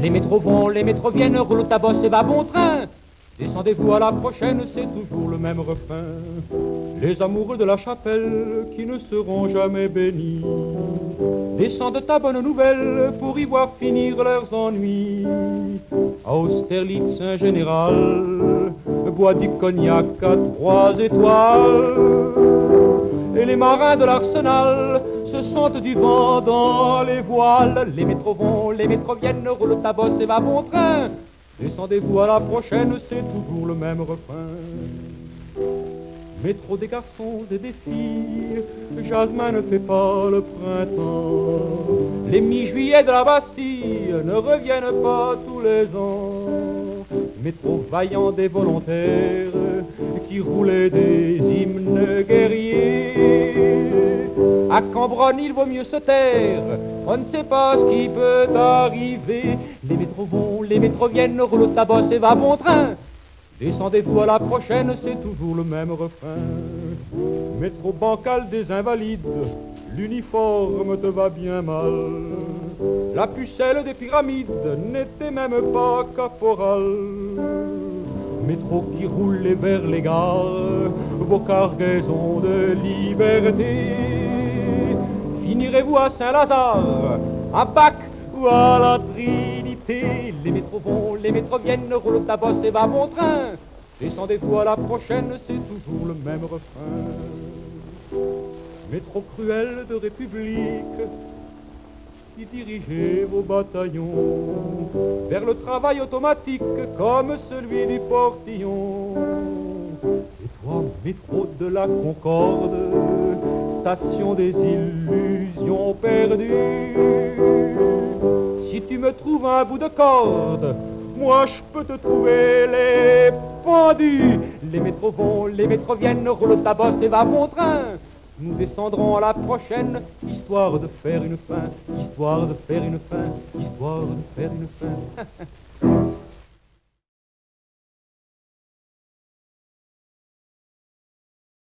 Les métros vont, les métros viennent, roule ta bosse et va bon train. Descendez-vous à la prochaine, c'est toujours le même refrain. Les amoureux de la chapelle qui ne seront jamais bénis descendent à bonne nouvelle pour y voir finir leurs ennuis. À Austerlitz, un général boit du cognac à 3 étoiles. Et les marins de l'Arsenal se sentent du vent dans les voiles. Les métros vont, les métros viennent, roule ta bosse et va bon train. Descendez-vous à la prochaine, c'est toujours le même refrain. Métro des garçons et des filles, Jasmin ne fait pas le printemps. Les mi-juillet de la Bastille ne reviennent pas tous les ans. Métro vaillant des volontaires qui roulaient des hymnes guerriers. À Cambronne, il vaut mieux se taire, on ne sait pas ce qui peut arriver. Les métros vont, les métros viennent, roule ta bosse et va bon train. Descendez-vous à la prochaine, c'est toujours le même refrain. Métro bancal des invalides, l'uniforme te va bien mal. La pucelle des pyramides n'était même pas caporal. Métro qui roule vers les gares, vos cargaisons de liberté. Finirez-vous à Saint-Lazare, à Pâques ou à la Trinité? Les métros vont, les métros viennent, roule ta bosse et va bon train. Descendez-vous à la prochaine, c'est toujours le même refrain. Métro cruel de République, qui dirigez vos bataillons vers le travail automatique comme celui du portillon. Et toi, métro de la Concorde, station des illusions perdues, si tu me trouves un bout de corde, moi je peux te trouver les pendus. Les métros vont, les métros viennent, roule ta bosse et va bon train. Nous descendrons à la prochaine, histoire de faire une fin, histoire de faire une fin, histoire de faire une fin.